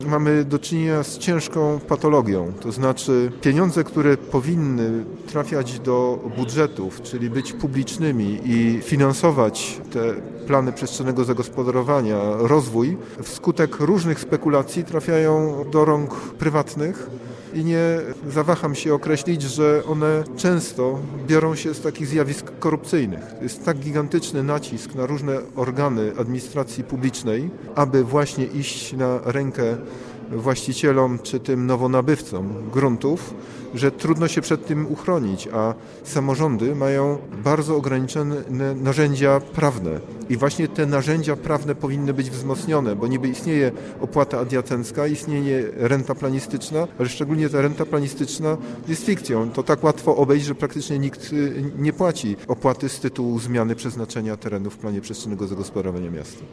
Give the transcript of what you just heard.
Mamy do czynienia z ciężką patologią, to znaczy pieniądze, które powinny trafiać do budżetów, czyli być publicznymi i finansować te plany przestrzennego zagospodarowania, rozwój, wskutek różnych spekulacji trafiają do rąk prywatnych i nie zawaham się określić, że one często biorą się z takich zjawisk korupcyjnych. Jest tak gigantyczny nacisk na różne organy administracji publicznej, aby właśnie iść na rękę właścicielom czy tym nowonabywcom gruntów, że trudno się przed tym uchronić, a samorządy mają bardzo ograniczone narzędzia prawne. I właśnie te narzędzia prawne powinny być wzmocnione, bo niby istnieje opłata adiacencka, istnieje renta planistyczna, ale szczególnie ta renta planistyczna jest fikcją. To tak łatwo obejść, że praktycznie nikt nie płaci opłaty z tytułu zmiany przeznaczenia terenu w planie przestrzennego zagospodarowania miasta.